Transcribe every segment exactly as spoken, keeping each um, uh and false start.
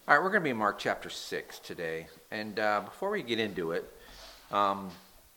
All right, we're going to be in Mark chapter six today. And uh, before we get into it, um,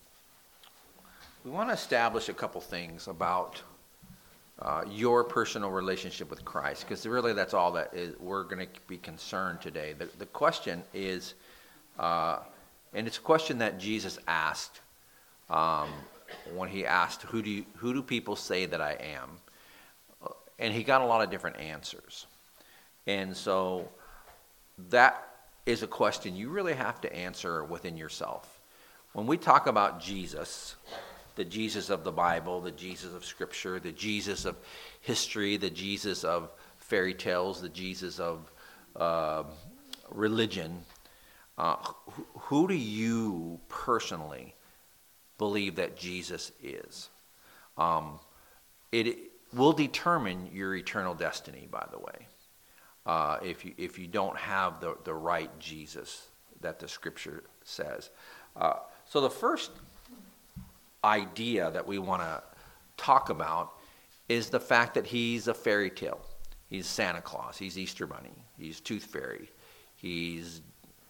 we want to establish a couple things about uh, your personal relationship with Christ, because really that's all that is, we're going to be concerned today. The, the question is, uh, and it's a question that Jesus asked um, when he asked, who do you, who do people say that I am? And he got a lot of different answers. And so that is a question you really have to answer within yourself. When we talk about Jesus, the Jesus of the Bible, the Jesus of Scripture, the Jesus of history, the Jesus of fairy tales, the Jesus of uh, religion, uh, who, who do you personally believe that Jesus is? Um, it will determine your eternal destiny, by the way. Uh, if you if you don't have the, the right Jesus that the Scripture says. Uh, so the first idea that we want to talk about is the fact that he's a fairy tale. He's Santa Claus. He's Easter Bunny. He's Tooth Fairy. He's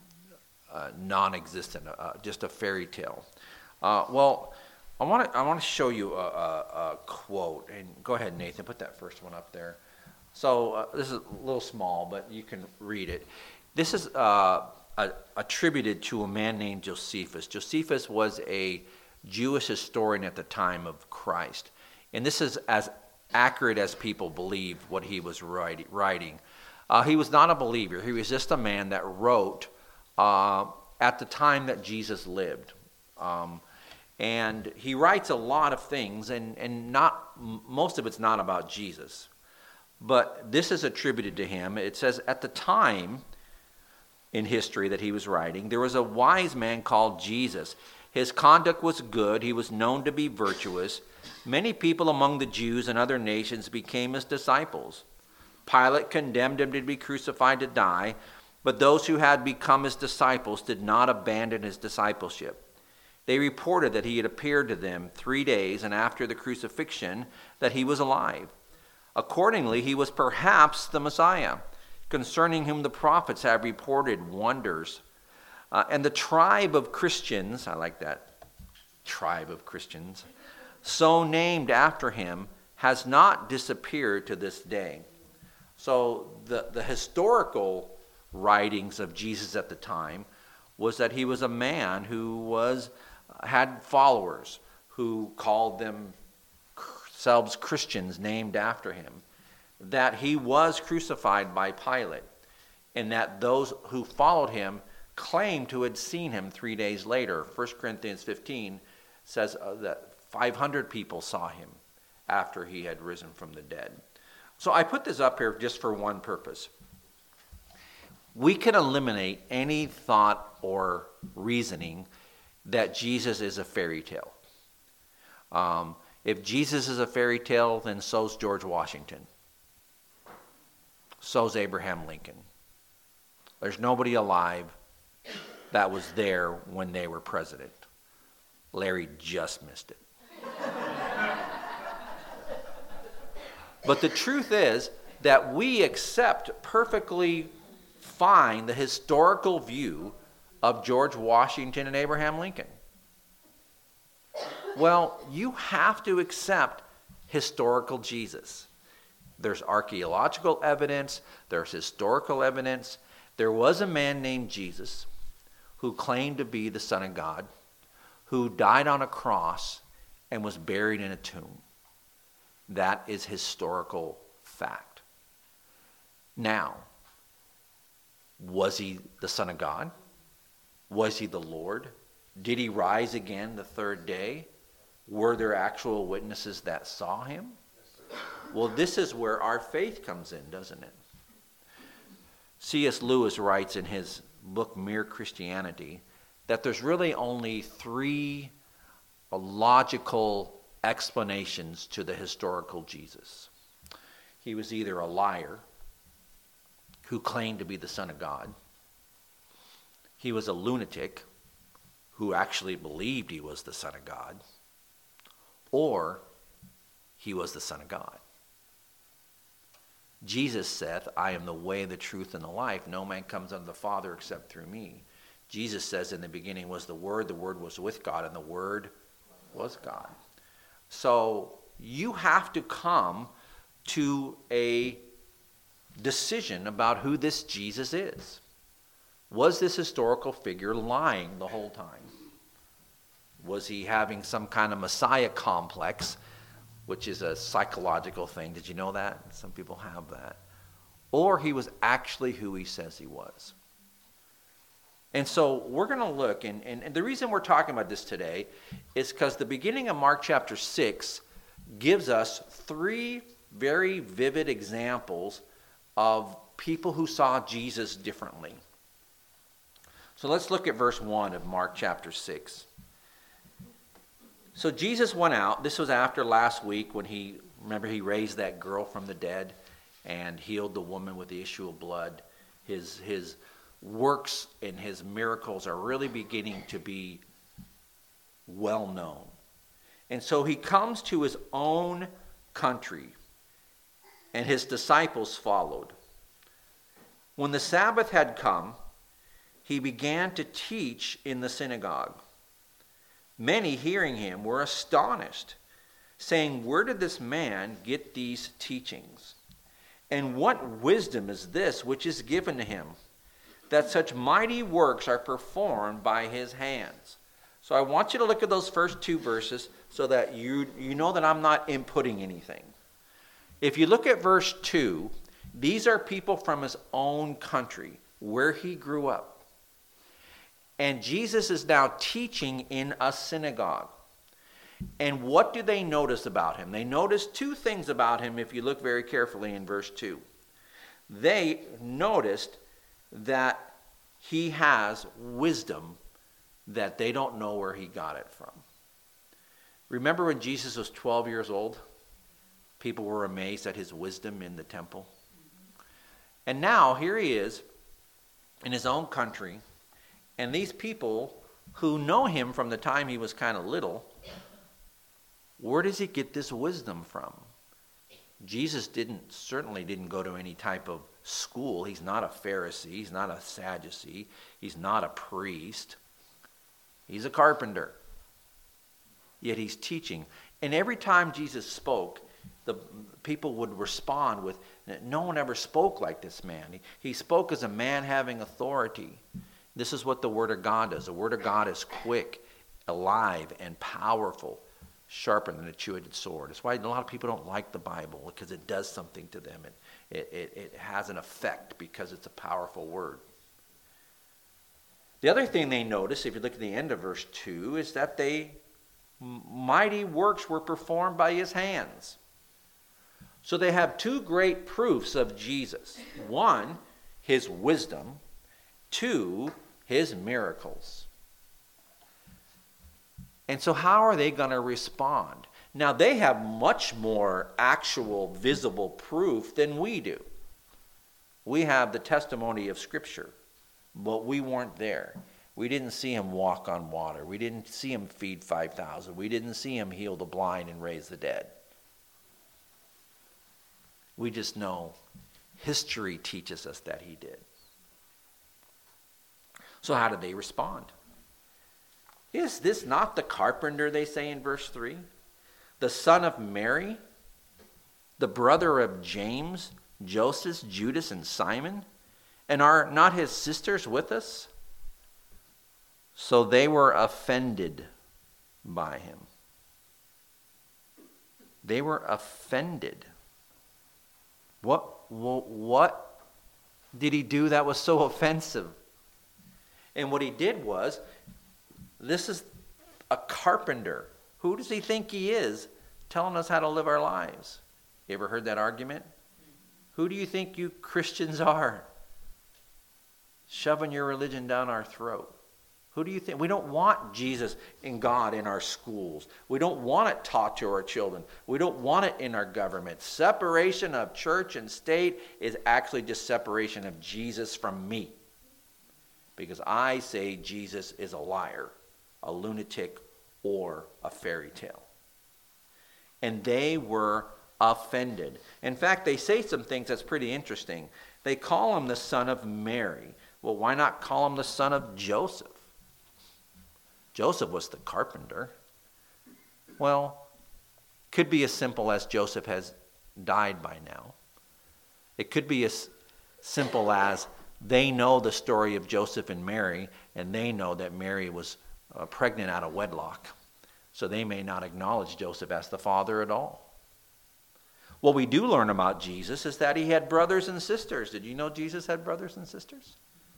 uh, non-existent, uh, just a fairy tale. Uh, well, I want to I want to show you a, a, a quote. And go ahead, Nathan, put that first one up there. So uh, this is a little small, but you can read it. This is uh, a, attributed to a man named Josephus. Josephus was a Jewish historian at the time of Christ. And this is as accurate as people believe what he was writing. Uh, he was not a believer. He was just a man that wrote uh, at the time that Jesus lived. Um, and he writes a lot of things, and, and not most of it's not about Jesus. But this is attributed to him. It says, at the time in history that he was writing, there was a wise man called Jesus. His conduct was good. He was known to be virtuous. Many people among the Jews and other nations became his disciples. Pilate condemned him to be crucified to die, but those who had become his disciples did not abandon his discipleship. They reported that he had appeared to them three days, and after the crucifixion, that he was alive. Accordingly, he was perhaps the Messiah, concerning whom the prophets have reported wonders. Uh, and the tribe of Christians, I like that, tribe of Christians, so named after him, has not disappeared to this day. So the, the historical writings of Jesus at the time was that he was a man who was had followers who called them themselves Christians named after him, that he was crucified by Pilate, and that those who followed him claimed to have seen him three days later. First Corinthians fifteen says uh, that five hundred people saw him after he had risen from the dead. So I put this up here just for one purpose. We can eliminate any thought or reasoning that Jesus is a fairy tale. Um, If Jesus is a fairy tale, then so's George Washington. So's Abraham Lincoln. There's nobody alive that was there when they were president. Larry just missed it. But the truth is that we accept perfectly fine the historical view of George Washington and Abraham Lincoln. Well, you have to accept historical Jesus. There's archaeological evidence. There's historical evidence. There was a man named Jesus who claimed to be the Son of God, who died on a cross and was buried in a tomb. That is historical fact. Now, was he the Son of God? Was he the Lord? Did he rise again the third day? Were there actual witnesses that saw him? Well, this is where our faith comes in, doesn't it? C S Lewis writes in his book, Mere Christianity, that there's really only three logical explanations to the historical Jesus. He was either a liar who claimed to be the Son of God. He was a lunatic who actually believed he was the Son of God. Or he was the Son of God. Jesus saith, I am the way, the truth, and the life. No man comes unto the Father except through me. Jesus says in the beginning was the Word, the Word was with God, and the Word was God. So you have to come to a decision about who this Jesus is. Was this historical figure lying the whole time? Was he having some kind of Messiah complex, which is a psychological thing? Did you know that? Some people have that. Or he was actually who he says he was. And so we're going to look, and, and, and the reason we're talking about this today is because the beginning of Mark chapter six gives us three very vivid examples of people who saw Jesus differently. So let's look at verse one of Mark chapter six. So Jesus went out. This was after last week when he, remember he raised that girl from the dead and healed the woman with the issue of blood. His, his works and his miracles are really beginning to be well known. And so he comes to his own country, and his disciples followed. When the Sabbath had come, he began to teach in the synagogue. Many hearing him were astonished, saying, where did this man get these teachings? And what wisdom is this which is given to him, that such mighty works are performed by his hands? So I want you to look at those first two verses so that you, you know that I'm not inputting anything. If you look at verse two, these are people from his own country, where he grew up. And Jesus is now teaching in a synagogue. And what do they notice about him? They notice two things about him if you look very carefully in verse two. They noticed that he has wisdom that they don't know where he got it from. Remember when Jesus was twelve years old? People were amazed at his wisdom in the temple. And now here he is in his own country. And these people who know him from the time he was kind of little, where does he get this wisdom from? Jesus didn't certainly didn't go to any type of school. He's not a Pharisee. He's not a Sadducee. He's not a priest. He's a carpenter. Yet he's teaching. And every time Jesus spoke, the people would respond with, no one ever spoke like this man. He, he spoke as a man having authority. This is what the Word of God does. The Word of God is quick, alive, and powerful, sharper than a two-edged sword. That's why a lot of people don't like the Bible, because it does something to them. It, it, it has an effect because it's a powerful word. The other thing they notice, if you look at the end of verse two, is that they mighty works were performed by his hands. So they have two great proofs of Jesus. One, his wisdom. Two, his miracles. And so how are they going to respond? Now, they have much more actual visible proof than we do. We have the testimony of Scripture, but we weren't there. We didn't see him walk on water. We didn't see him feed five thousand. We didn't see him heal the blind and raise the dead. We just know history teaches us that he did. So how did they respond? Is this not the carpenter, they say in verse three? The son of Mary? The brother of James, Joseph, Judas, and Simon? And are not his sisters with us? So they were offended by him. They were offended. What, what, what did he do that was so offensive? And what he did was, this is a carpenter. Who does he think he is telling us how to live our lives? You ever heard that argument? Who do you think you Christians are? Shoving your religion down our throat. Who do you think? We don't want Jesus and God in our schools. We don't want it taught to our children. We don't want it in our government. Separation of church and state is actually just separation of Jesus from me. Because I say Jesus is a liar, a lunatic, or a fairy tale. And they were offended. In fact, they say some things that's pretty interesting. They call him the son of Mary. Well, why not call him the son of Joseph? Joseph was the carpenter. Well, could be as simple as Joseph has died by now. It could be as simple as they know the story of Joseph and Mary, and they know that Mary was uh, pregnant out of wedlock. So they may not acknowledge Joseph as the father at all. What we do learn about Jesus is that he had brothers and sisters. Did you know Jesus had brothers and sisters?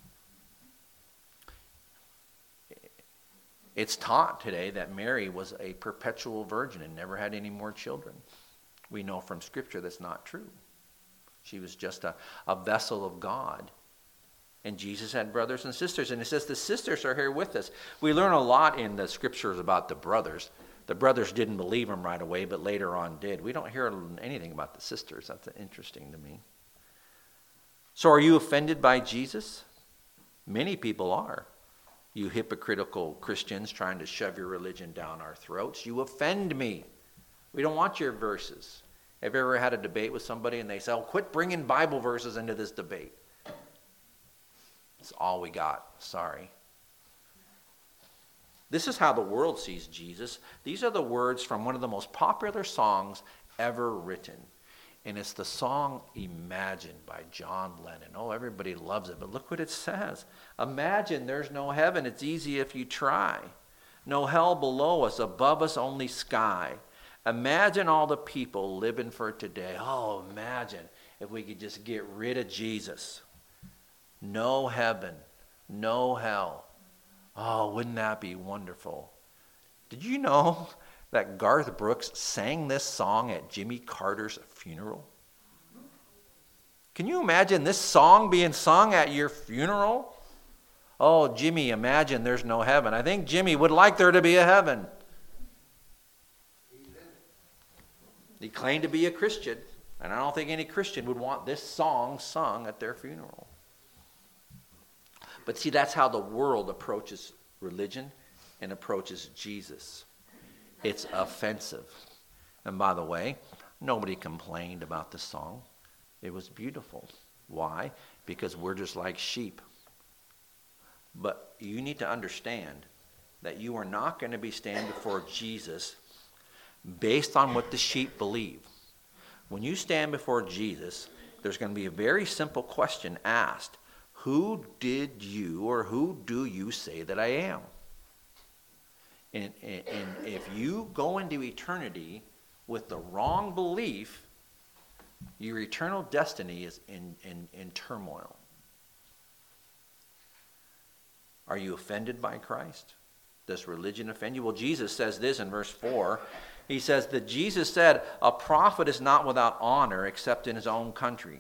It's taught today that Mary was a perpetual virgin and never had any more children. We know from Scripture that's not true. She was just a, a vessel of God. And Jesus had brothers and sisters. And it says the sisters are here with us. We learn a lot in the Scriptures about the brothers. The brothers didn't believe him right away, but later on did. We don't hear anything about the sisters. That's interesting to me. So are you offended by Jesus? Many people are. You hypocritical Christians trying to shove your religion down our throats. You offend me. We don't want your verses. Have you ever had a debate with somebody and they say, oh, quit bringing Bible verses into this debate? That's all we got. Sorry. This is how the world sees Jesus. These are the words from one of the most popular songs ever written. And it's the song Imagine by John Lennon. Oh, everybody loves it, but look what it says. Imagine there's no heaven. It's easy if you try. No hell below us, above us only sky. Imagine all the people living for today. Oh, imagine if we could just get rid of Jesus. No heaven, no hell. Oh, wouldn't that be wonderful? Did you know that Garth Brooks sang this song at Jimmy Carter's funeral? Can you imagine this song being sung at your funeral? Oh, Jimmy, imagine there's no heaven. I think Jimmy would like there to be a heaven. He claimed to be a Christian, and I don't think any Christian would want this song sung at their funeral. But see, that's how the world approaches religion and approaches Jesus. It's offensive. And by the way, nobody complained about the song. It was beautiful. Why? Because we're just like sheep. But you need to understand that you are not going to be standing before Jesus based on what the sheep believe. When you stand before Jesus, there's going to be a very simple question asked. Who did you or who do you say that I am? And, and, and if you go into eternity with the wrong belief, your eternal destiny is in, in, in turmoil. Are you offended by Christ? Does religion offend you? Well, Jesus says this in verse four. He says that Jesus said, a prophet is not without honor except in his own country,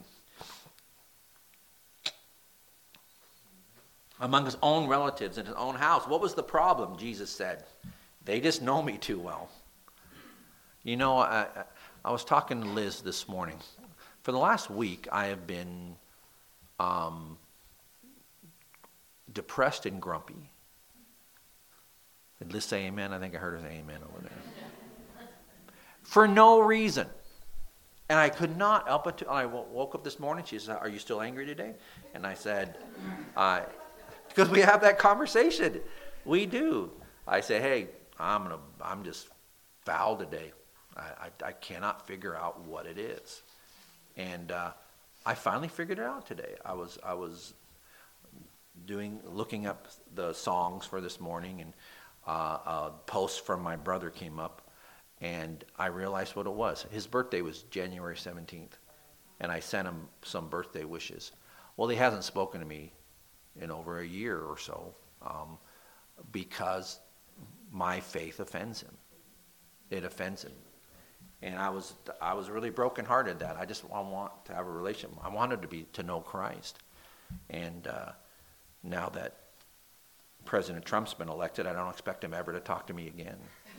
among his own relatives in his own house. What was the problem? Jesus said, they just know me too well. You know, I, I was talking to Liz this morning. For the last week, I have been um, depressed and grumpy. Did Liz say amen? I think I heard her say amen over there. For no reason. And I could not help it. To, I woke up this morning. She said, are you still angry today? And I said, uh, because we have that conversation. We do. I say, hey, I'm gonna, I'm just foul today. I, I, I cannot figure out what it is. And uh, I finally figured it out today. I was I was doing looking up the songs for this morning, and uh, a post from my brother came up, and I realized what it was. His birthday was January seventeenth, and I sent him some birthday wishes. Well, he hasn't spoken to me in over a year or so um, because my faith offends him. It offends him. And I was I was really brokenhearted that I just I want to have a relationship. I wanted to be to know Christ. And uh, now that President Trump's been elected, I don't expect him ever to talk to me again.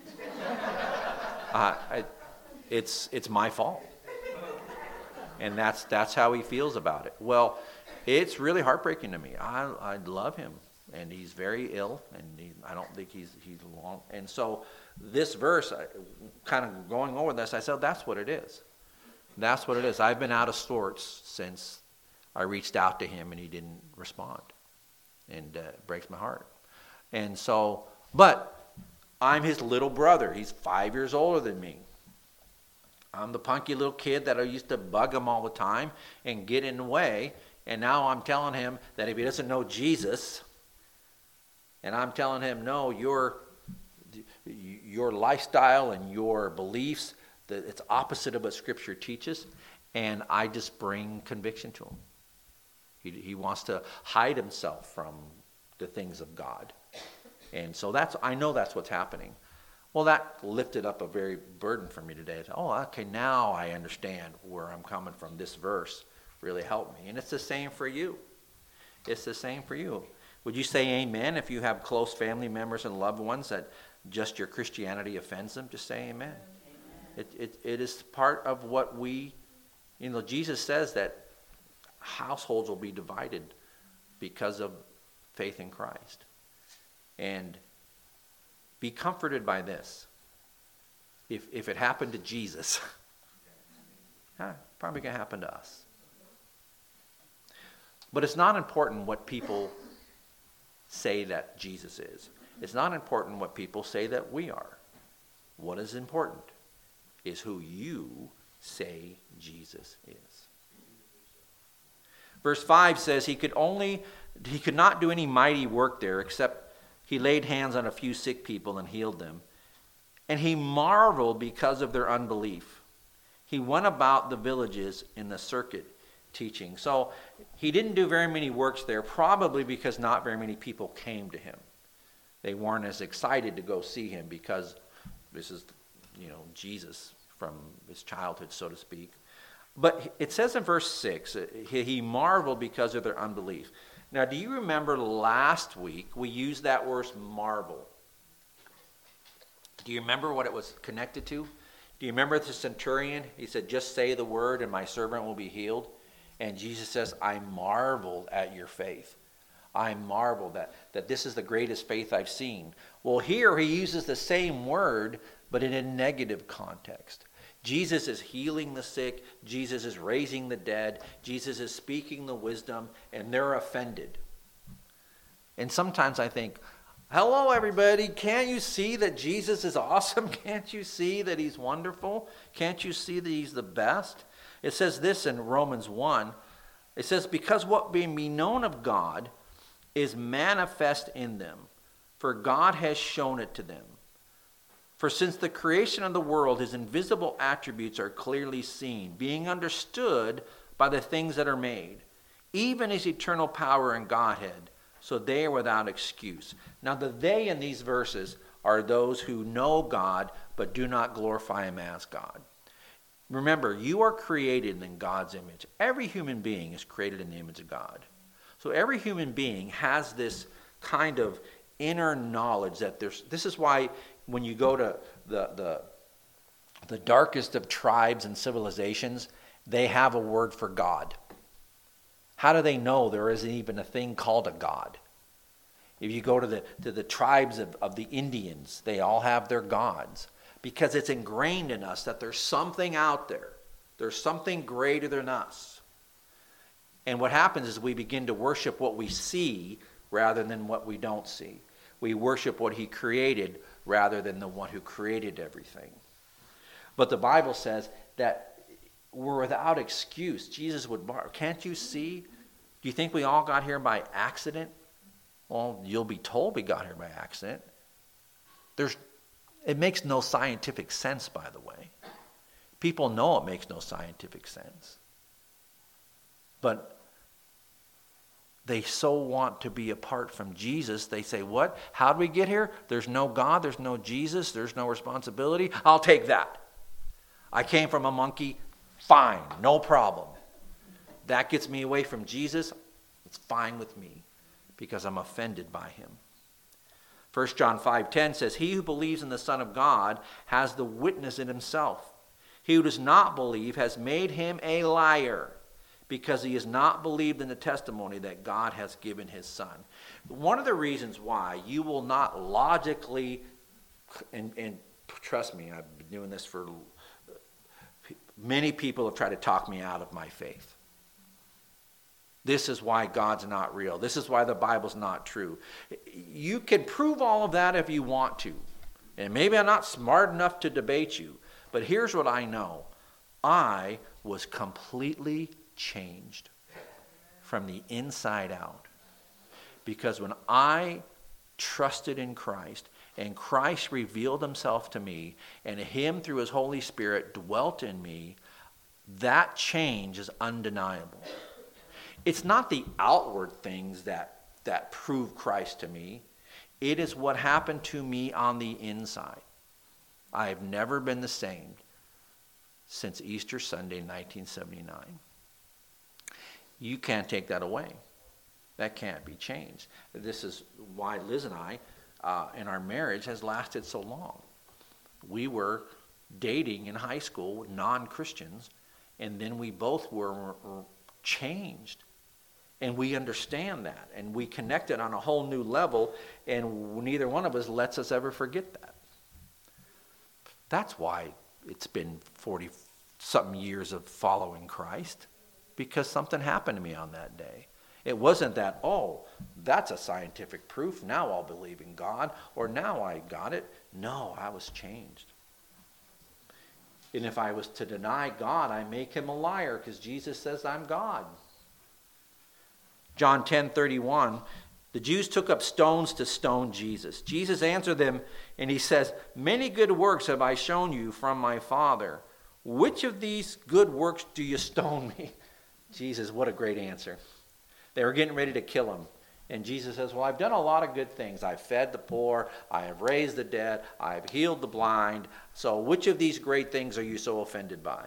uh, I, it's it's my fault. And that's that's how he feels about it. Well, it's really heartbreaking to me. I I love him, and he's very ill, and he, I don't think he's he's long. And so this verse, I, kind of going over this, I said that's what it is. That's what it is. I've been out of sorts since I reached out to him and he didn't respond. And uh, it breaks my heart. And so, but I'm his little brother. He's five years older than me. I'm the punky little kid that I used to bug him all the time and get in the way. And now I'm telling him that if he doesn't know Jesus, and I'm telling him, no, your, your lifestyle and your beliefs, that it's opposite of what Scripture teaches, and I just bring conviction to him. He, he wants to hide himself from the things of God. And so that's, I know that's what's happening. Well, that lifted up a very burden for me today. Oh, okay, now I understand where I'm coming from. This verse really helped me. And it's the same for you. It's the same for you. Would you say amen if you have close family members and loved ones that just your Christianity offends them? Just say amen. Amen. It, it, it is part of what we, you know, Jesus says that households will be divided because of faith in Christ. And be comforted by this. If if it happened to Jesus, huh, probably going to happen to us. But it's not important what people say that Jesus is. It's not important what people say that we are. What is important is who you say Jesus is. Verse five says he could only he could not do any mighty work there except he laid hands on a few sick people and healed them. And he marveled because of their unbelief. He went about the villages in the circuit teaching. So he didn't do very many works there, probably because not very many people came to him. They weren't as excited to go see him because this is, you know, Jesus from his childhood, so to speak. But it says in verse six, he marveled because of their unbelief. Now, do you remember last week we used that word marvel? Do you remember what it was connected to? Do you remember the centurion? He said, just say the word and my servant will be healed. And Jesus says, I marveled at your faith. I marveled that, that this is the greatest faith I've seen. Well, here he uses the same word, but in a negative context. Jesus is healing the sick. Jesus is raising the dead. Jesus is speaking the wisdom, and they're offended. And sometimes I think, hello, everybody. Can't you see that Jesus is awesome? Can't you see that he's wonderful? Can't you see that he's the best? It says this in Romans one. It says, because what being be known of God is manifest in them, for God has shown it to them. For since the creation of the world, his invisible attributes are clearly seen, being understood by the things that are made, even his eternal power and Godhead, so they are without excuse. Now the they in these verses are those who know God, but do not glorify him as God. Remember, you are created in God's image. Every human being is created in the image of God. So every human being has this kind of inner knowledge that there's, this is why when you go to the, the, the darkest of tribes and civilizations, they have a word for God. How do they know there isn't even a thing called a God? If you go to the, to the tribes of, of the Indians, they all have their gods. Because it's ingrained in us that there's something out there. There's something greater than us. And what happens is we begin to worship what we see rather than what we don't see. We worship what he created rather than the one who created everything. But the Bible says that we're without excuse. Jesus would bar. Can't you see? Do you think we all got here by accident? Well, you'll be told we got here by accident. There's, it makes no scientific sense, by the way. People know it makes no scientific sense. But they so want to be apart from Jesus. They say, what? How do we get here? There's no God. There's no Jesus. There's no responsibility. I'll take that. I came from a monkey. Fine. No problem. That gets me away from Jesus. It's fine with me because I'm offended by him. First John five ten says, he who believes in the Son of God has the witness in himself. He who does not believe has made him a liar, because he has not believed in the testimony that God has given his Son. One of the reasons why you will not logically, and, and trust me, I've been doing this for Many people have tried to talk me out of my faith. This is why God's not real. This is why the Bible's not true. You can prove all of that if you want to. And maybe I'm not smart enough to debate you. But here's what I know. I was completely changed from the inside out. Because when I trusted in Christ, and Christ revealed himself to me, and him through his Holy Spirit dwelt in me, that change is undeniable. It's not the outward things that, that prove Christ to me. It is what happened to me on the inside. I have never been the same since Easter Sunday, nineteen seventy-nine. You can't take that away. That can't be changed. This is why Liz and I, uh, in our marriage, has lasted so long. We were dating in high school with non-Christians, and then we both were, were changed. And we understand that, and we connected on a whole new level, and neither one of us lets us ever forget that. That's why it's been forty-something years of following Christ, because something happened to me on that day. It wasn't that, oh, that's a scientific proof, now I'll believe in God, or now I got it. No, I was changed. And if I was to deny God, I make him a liar, because Jesus says I'm God. John ten thirty-one, the Jews took up stones to stone Jesus. Jesus answered them, and he says, many good works have I shown you from my Father. Which of these good works do you stone me? Jesus, what a great answer. They were getting ready to kill him. And Jesus says, well, I've done a lot of good things. I've fed the poor. I have raised the dead. I've healed the blind. So which of these great things are you so offended by?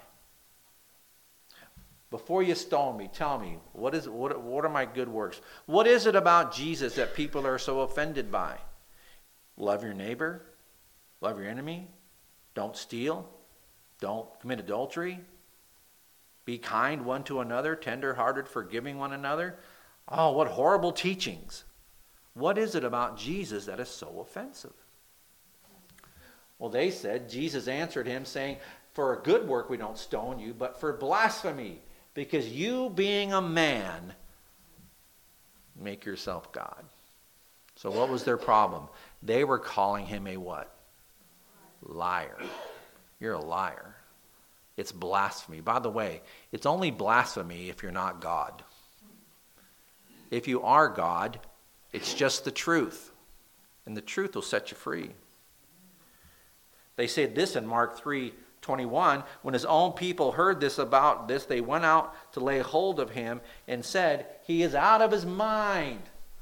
Before you stone me, tell me, what is what, what are my good works? What is it about Jesus that people are so offended by? Love your neighbor. Love your enemy. Don't steal. Don't commit adultery. Be kind one to another, tender-hearted, forgiving one another. Oh, what horrible teachings. What is it about Jesus that is so offensive? Well, they said, Jesus answered him saying, for a good work we don't stone you, but for blasphemy, because you being a man, make yourself God. So what was their problem? They were calling him a what? Liar. You're a liar. It's blasphemy. By the way, it's only blasphemy if you're not God. If you are God, it's just the truth. And the truth will set you free. They said this in Mark three twenty-one. When his own people heard this about this, they went out to lay hold of him and said, he is out of his mind.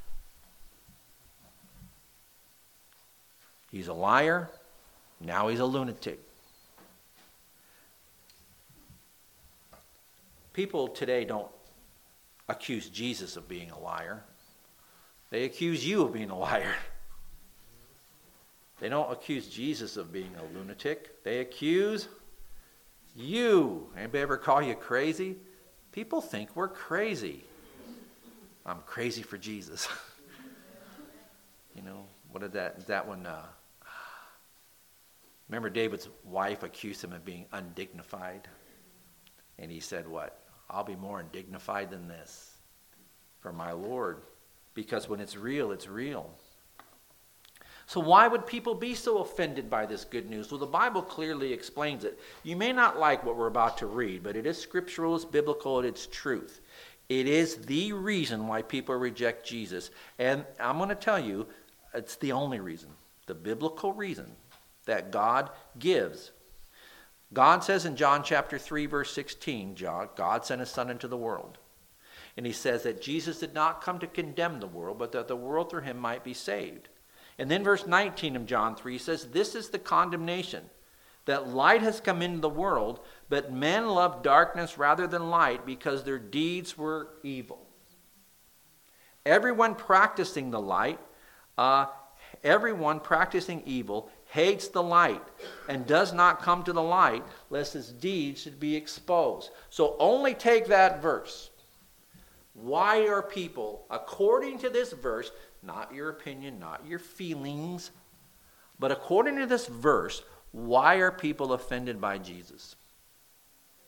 He's a liar. Now he's a lunatic. People today don't accuse Jesus of being a liar. They accuse you of being a liar. They don't accuse Jesus of being a lunatic. They accuse you. Anybody ever call you crazy? People think we're crazy. I'm crazy for Jesus. You know, what did that, that one, uh, remember David's wife accused him of being undignified? And he said what? I'll be more undignified than this for my Lord. Because when it's real, it's real. So why would people be so offended by this good news? Well, the Bible clearly explains it. You may not like what we're about to read, but it is scriptural, it's biblical, and it's truth. It is the reason why people reject Jesus. And I'm going to tell you, it's the only reason, the biblical reason that God gives. God says in John chapter three, verse sixteen, God sent his Son into the world. And he says that Jesus did not come to condemn the world, but that the world through him might be saved. And then verse nineteen of John three says, this is the condemnation, that light has come into the world, but men love darkness rather than light because their deeds were evil. Everyone practicing the light, uh, everyone practicing evil hates the light and does not come to the light lest his deeds should be exposed. So only take that verse. Why are people, according to this verse, not your opinion, not your feelings, but according to this verse, why are people offended by Jesus?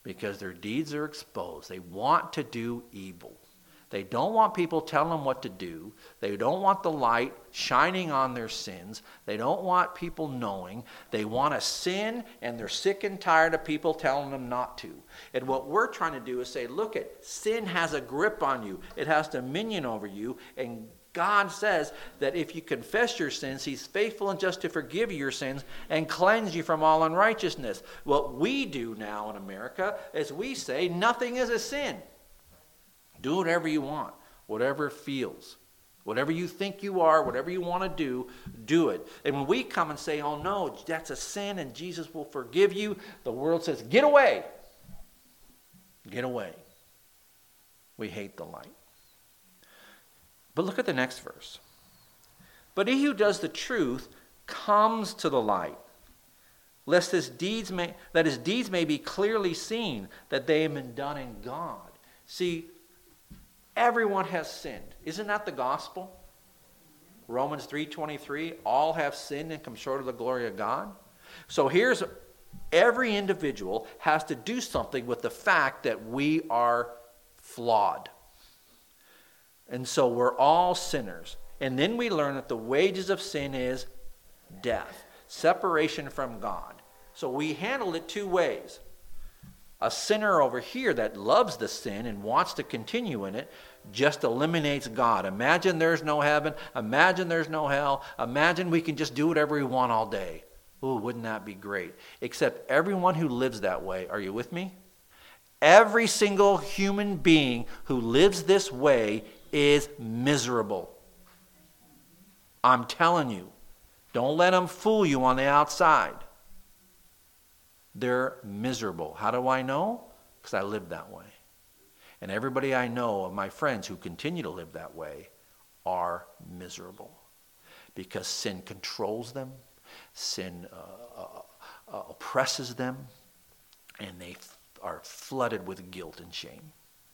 because their deeds are exposed. They want to do evil. They don't want people telling them what to do. They don't want the light shining on their sins. They don't want people knowing. They want to sin, and they're sick and tired of people telling them not to. And what we're trying to do is say, look, it, sin has a grip on you. It has dominion over you. And God says that if you confess your sins, he's faithful and just to forgive you your sins and cleanse you from all unrighteousness. What we do now in America is we say nothing is a sin. Do whatever you want, whatever feels. Whatever you think you are, whatever you want to do, do it. And when we come and say, oh no, that's a sin and Jesus will forgive you, the world says, get away. Get away. We hate the light. But look at the next verse. But he who does the truth comes to the light, lest his deeds may, that his deeds may be clearly seen, that they have been done in God. See, everyone has sinned. Isn't that the gospel? Romans three twenty-three, all have sinned and come short of the glory of God. So here's, every individual has to do something with the fact that we are flawed. And so we're all sinners. And then we learn that the wages of sin is death, separation from God. So we handled it two ways. A sinner over here that loves the sin and wants to continue in it just eliminates God. Imagine there's no heaven. Imagine there's no hell. Imagine we can just do whatever we want all day. Ooh, wouldn't that be great? Except everyone who lives that way, are you with me? Every single human being who lives this way is miserable. I'm telling you. Don't let them fool you on the outside. They're miserable. How do I know? Because I live that way. And everybody I know of my friends who continue to live that way are miserable. Because sin controls them. Sin uh, uh, uh, oppresses them. And they f- are flooded with guilt and shame.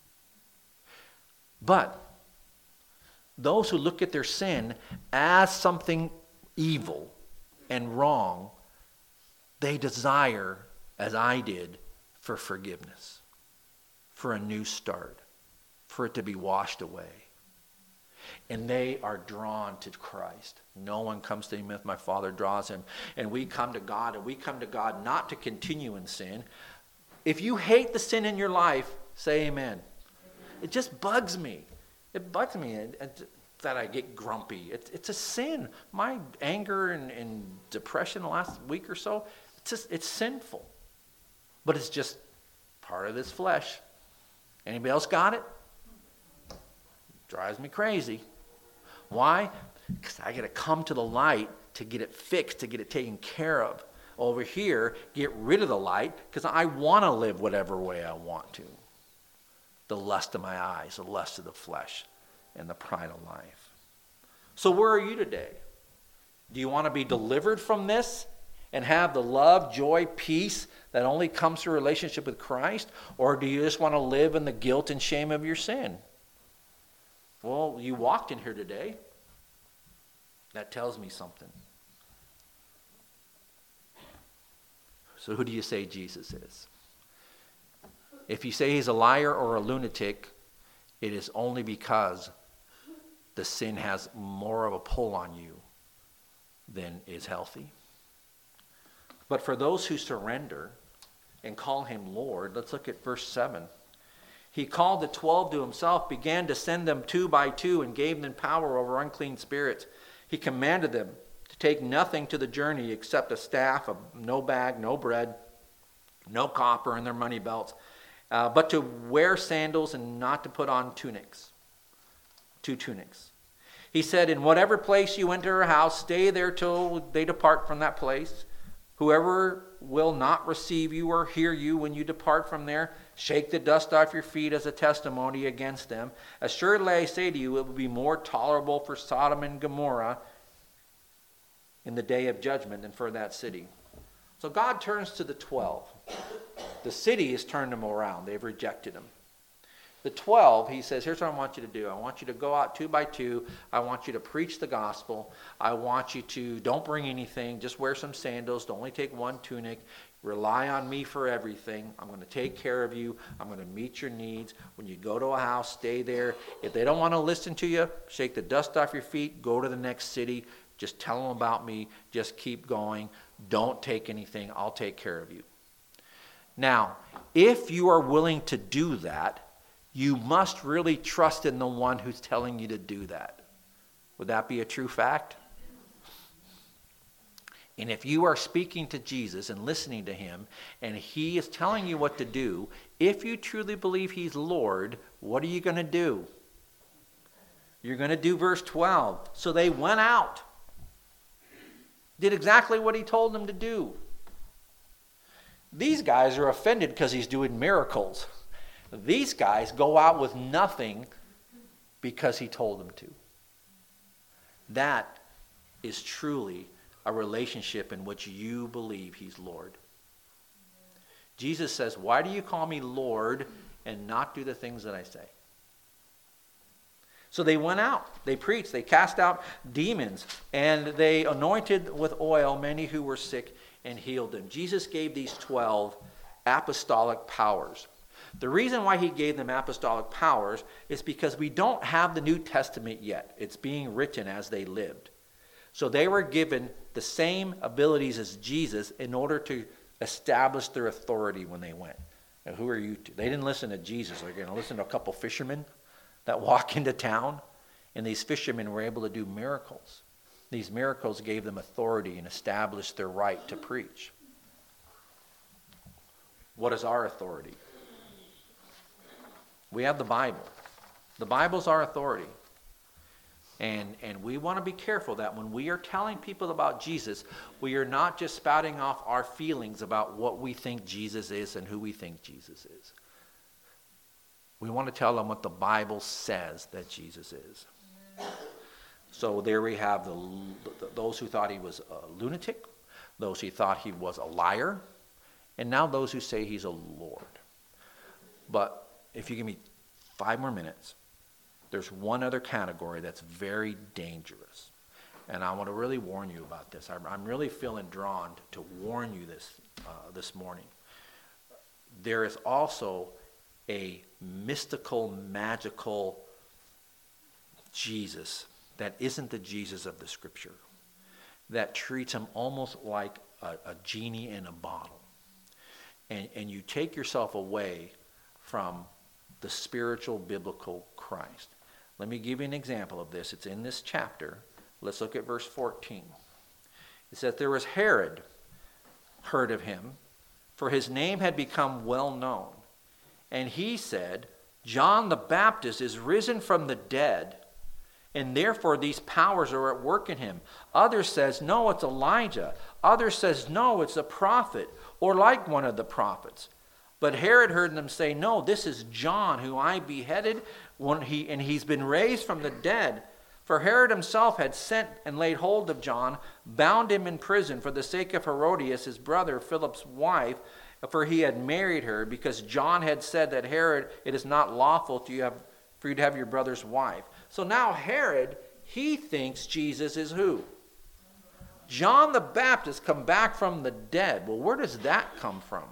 But those who look at their sin as something evil and wrong, they desire, as I did, for forgiveness, for a new start, for it to be washed away. And they are drawn to Christ. No one comes to him if my Father draws him. And we come to God, and we come to God not to continue in sin. If you hate the sin in your life, say amen. It just bugs me. It bugs me and, and that I get grumpy. It's, it's a sin. My anger and, and depression the last week or so, it's just, it's sinful. But it's just part of this flesh. Anybody else got it? Drives me crazy. Why? Because I got to come to the light to get it fixed, to get it taken care of. Over here, get rid of the light because I want to live whatever way I want to. The lust of my eyes, the lust of the flesh, and the pride of life. So where are you today? Do you want to be delivered from this and have the love, joy, peace that only comes through a relationship with Christ? Or do you just want to live in the guilt and shame of your sin? Well, you walked in here today. That tells me something. So who do you say Jesus is? If you say he's a liar or a lunatic, it is only because the sin has more of a pull on you than is healthy. But for those who surrender and call him Lord, let's look at verse seven. He called the twelve to himself, began to send them two by two, and gave them power over unclean spirits. He commanded them to take nothing to the journey except a staff, a, no bag, no bread, no copper in their money belts, uh, but to wear sandals and not to put on tunics, two tunics. He said, in whatever place you enter a house, stay there till they depart from that place. Whoever will not receive you or hear you when you depart from there, shake the dust off your feet as a testimony against them. Assuredly I say to you, it will be more tolerable for Sodom and Gomorrah in the day of judgment than for that city. So God turns to the twelve. The city has turned them around. They've rejected him. The twelve, he says, here's what I want you to do. I want you to go out two by two. I want you to preach the gospel. I want you to, don't bring anything. Just wear some sandals. Don't only take one tunic. Rely on me for everything. I'm going to take care of you. I'm going to meet your needs. When you go to a house, stay there. If they don't want to listen to you, shake the dust off your feet, go to the next city. Just tell them about me. Just keep going. Don't take anything. I'll take care of you. Now, if you are willing to do that, you must really trust in the one who's telling you to do that. Would that be a true fact? And if you are speaking to Jesus and listening to him, and he is telling you what to do, if you truly believe he's Lord, what are you going to do? You're going to do verse twelve. So they went out, did exactly what he told them to do. These guys are offended because he's doing miracles. These guys go out with nothing because he told them to. That is truly a relationship in which you believe he's Lord. Jesus says, why do you call me Lord and not do the things that I say? So they went out, they preached, they cast out demons, and they anointed with oil many who were sick and healed them. Jesus gave these twelve apostolic powers. The reason why he gave them apostolic powers is because we don't have the New Testament yet. It's being written as they lived. So they were given the same abilities as Jesus in order to establish their authority when they went. Now, who are you to? They didn't listen to Jesus. They're going to listen to a couple fishermen that walk into town, and these fishermen were able to do miracles. These miracles gave them authority and established their right to preach. What is our authority? We have the Bible. The Bible's our authority. And, and we want to be careful that when we are telling people about Jesus, we are not just spouting off our feelings about what we think Jesus is and who we think Jesus is. We want to tell them what the Bible says that Jesus is. So there we have the, those who thought he was a lunatic, those who thought he was a liar, and now those who say he's a Lord. But if you give me five more minutes, there's one other category that's very dangerous. And I want to really warn you about this. I'm really feeling drawn to warn you this uh, this morning. There is also a mystical, magical Jesus that isn't the Jesus of the Scripture, that treats him almost like a, a genie in a bottle. And, and you take yourself away from the spiritual, biblical Christ. Let me give you an example of this. It's in this chapter. Let's look at verse fourteen. It says, there was Herod, heard of him, for his name had become well known. And he said, John the Baptist is risen from the dead, and therefore these powers are at work in him. Others says, no, it's Elijah. Others says, no, it's a prophet, or like one of the prophets. But Herod heard them say, no, this is John, who I beheaded, when he, and he's been raised from the dead. For Herod himself had sent and laid hold of John, bound him in prison for the sake of Herodias, his brother, Philip's wife, for he had married her, because John had said that Herod, it is not lawful to you have, for you to have your brother's wife. So now Herod, he thinks Jesus is who? John the Baptist come back from the dead. Well, where does that come from?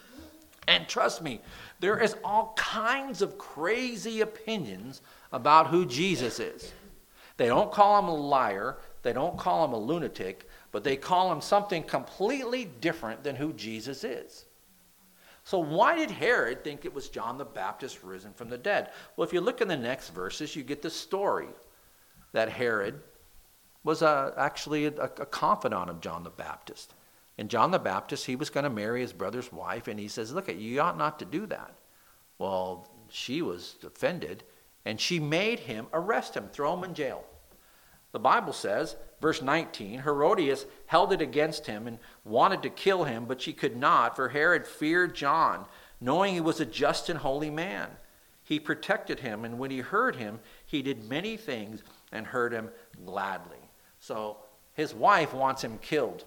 And trust me, there is all kinds of crazy opinions about who Jesus is. They don't call him a liar. They don't call him a lunatic. But they call him something completely different than who Jesus is. So why did Herod think it was John the Baptist risen from the dead? Well, if you look in the next verses, you get the story that Herod was a, actually a, a confidant of John the Baptist. And John the Baptist, he was going to marry his brother's wife, and he says, look, you ought not to do that. Well, she was offended, and she made him arrest him, throw him in jail. The Bible says, verse nineteen, Herodias held it against him and wanted to kill him, but she could not, for Herod feared John, knowing he was a just and holy man. He protected him, and when he heard him, he did many things and heard him gladly. So his wife wants him killed,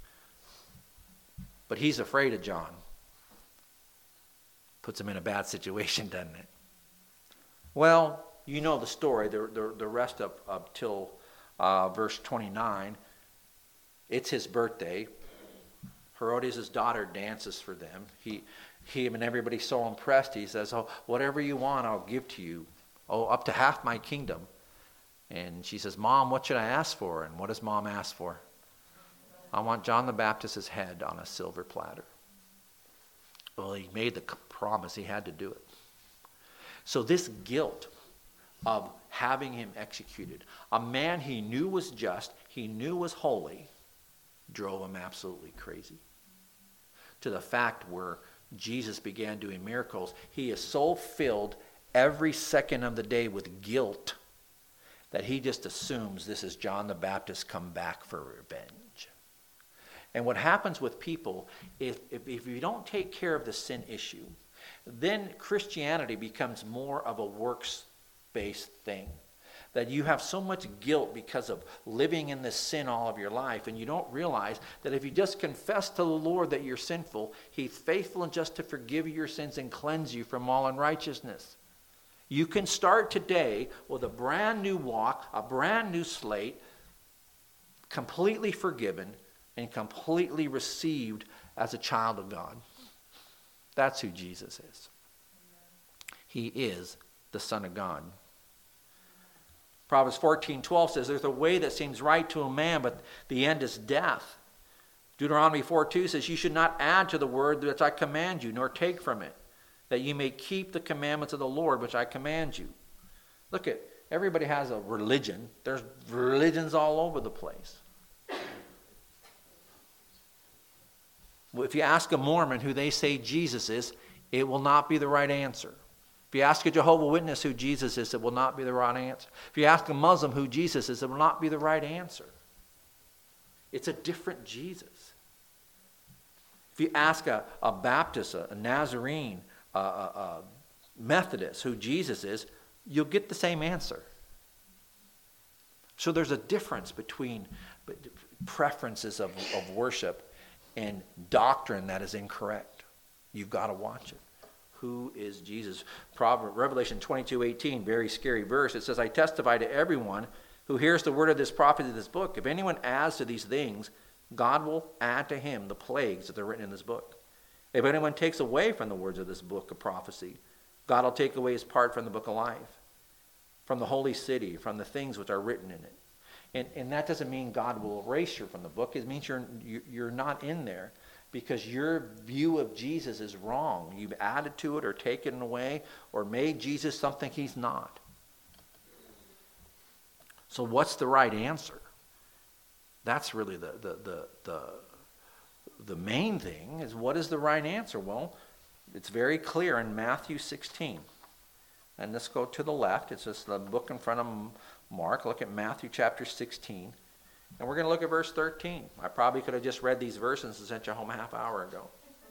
but he's afraid of John. Puts him in a bad situation, doesn't it? Well, you know the story, the, the, the rest up, up till uh, verse twenty-nine. It's his birthday. Herodias' daughter dances for them. He, he and everybody's so impressed. He says, oh, whatever you want, I'll give to you. Oh, up to half my kingdom. And she says, Mom, what should I ask for? And what does Mom ask for? I want John the Baptist's head on a silver platter. Well, he made the promise. He had to do it. So this guilt of having him executed, a man he knew was just, he knew was holy, drove him absolutely crazy. To the fact where Jesus began doing miracles, he is so filled every second of the day with guilt that he just assumes this is John the Baptist come back for revenge. And what happens with people, if, if, if you don't take care of the sin issue, then Christianity becomes more of a works-based thing. That you have so much guilt because of living in this sin all of your life, and you don't realize that if you just confess to the Lord that you're sinful, he's faithful and just to forgive you your sins and cleanse you from all unrighteousness. You can start today with a brand new walk, a brand new slate, completely forgiven and completely received as a child of God. That's who Jesus is. He is the Son of God. Proverbs fourteen twelve says, there's a way that seems right to a man, but the end is death. Deuteronomy four two says, you should not add to the word which I command you, nor take from it, that you may keep the commandments of the Lord which I command you. Look at, everybody has a religion. There's religions all over the place. If you ask a Mormon who they say Jesus is, it will not be the right answer. If you ask a Jehovah's Witness who Jesus is, it will not be the right answer. If you ask a Muslim who Jesus is, it will not be the right answer. It's a different Jesus. If you ask a, a Baptist, a, a Nazarene, a, a, a Methodist who Jesus is, you'll get the same answer. So there's a difference between preferences of, of worship and doctrine that is incorrect. You've got to watch it. Who is Jesus? Proverbs, Revelation twenty-two eighteen, very scary verse. It says, I testify to everyone who hears the word of this prophet of this book. If anyone adds to these things, God will add to him the plagues that are written in this book. If anyone takes away from the words of this book of prophecy, God will take away his part from the book of life, from the holy city, from the things which are written in it. And, and that doesn't mean God will erase you from the book. It means you're, you're not in there because your view of Jesus is wrong. You've added to it or taken away or made Jesus something he's not. So what's the right answer? That's really the, the, the, the, the main thing is what is the right answer? Well, it's very clear in Matthew sixteen. And let's go to the left. It's just the book in front of Mark. Look at Matthew chapter sixteen. And we're going to look at verse thirteen. I probably could have just read these verses and sent you home a half hour ago.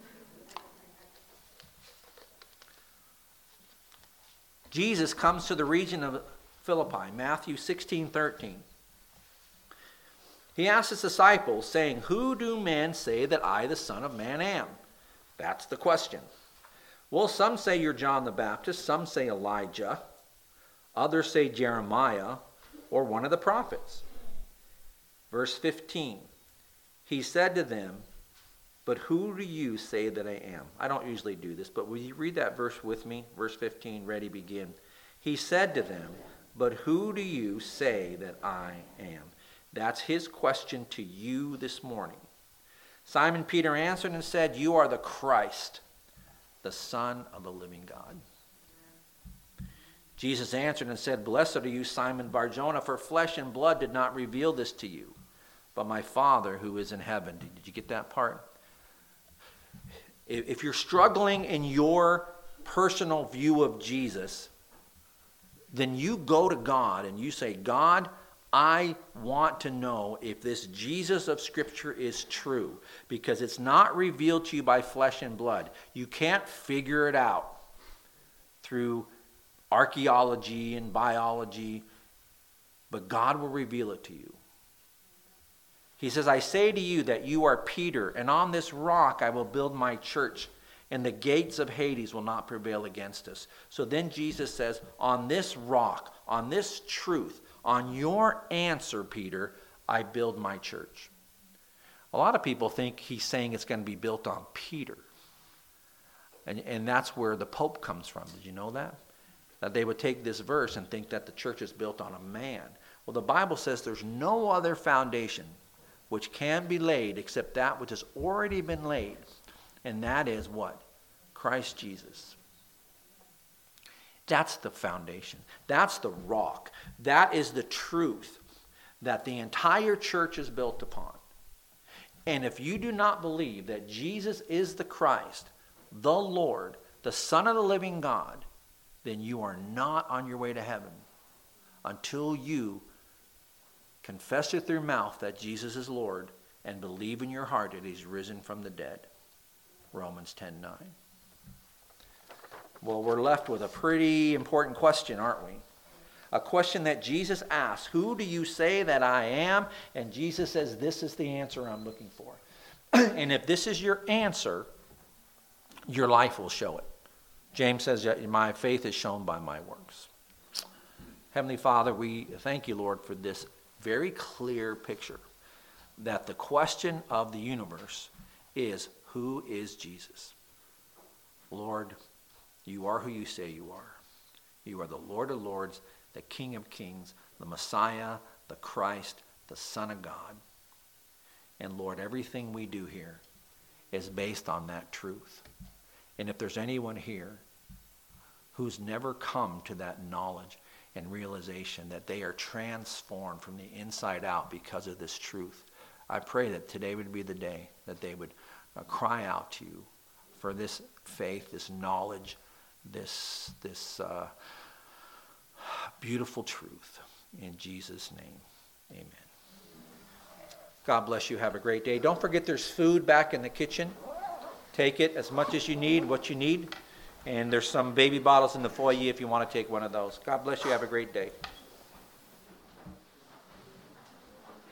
Jesus comes to the region of Philippi, Matthew sixteen thirteen. He asks his disciples, saying, who do men say that I, the Son of Man, am? That's the question. Well, some say you're John the Baptist, some say Elijah, others say Jeremiah, or one of the prophets. Verse fifteen, he said to them, but who do you say that I am? I don't usually do this, but will you read that verse with me? Verse fifteen, ready, begin. He said to them, but who do you say that I am? That's his question to you this morning. Simon Peter answered and said, you are the Christ, the Son of the living God. Jesus answered and said, blessed are you, Simon Bar-Jonah, for flesh and blood did not reveal this to you, but my Father who is in heaven. Did you get that part? If you're struggling in your personal view of Jesus, then you go to God and you say, God, I want to know if this Jesus of Scripture is true, because it's not revealed to you by flesh and blood. You can't figure it out through archaeology and biology, but God will reveal it to you. He says, I say to you that you are Peter, and on this rock I will build my church, and the gates of Hades will not prevail against us. So then Jesus says, on this rock, on this truth, on your answer, Peter, I build my church. A lot of people think he's saying it's going to be built on Peter. And, and that's where the Pope comes from. Did you know that? That they would take this verse and think that the church is built on a man. Well, the Bible says there's no other foundation which can be laid except that which has already been laid. And that is what? Christ Jesus. That's the foundation. That's the rock. That is the truth that the entire church is built upon. And if you do not believe that Jesus is the Christ, the Lord, the Son of the living God, then you are not on your way to heaven until you confess with your mouth that Jesus is Lord and believe in your heart that he's risen from the dead. Romans ten nine. Well, we're left with a pretty important question, aren't we? A question that Jesus asks, who do you say that I am? And Jesus says, this is the answer I'm looking for. And if this is your answer, your life will show it. James says, my faith is shown by my works. Heavenly Father, we thank you, Lord, for this very clear picture that the question of the universe is, who is Jesus? Lord, you are who you say you are. You are the Lord of Lords, the King of Kings, the Messiah, the Christ, the Son of God. And Lord, everything we do here is based on that truth. And if there's anyone here who's never come to that knowledge and realization that they are transformed from the inside out because of this truth, I pray that today would be the day that they would uh, cry out to you for this faith, this knowledge, this, this uh, beautiful truth. In Jesus' name, amen. God bless you. Have a great day. Don't forget there's food back in the kitchen. Take it as much as you need, what you need. And there's some baby bottles in the foyer if you want to take one of those. God bless you. Have a great day.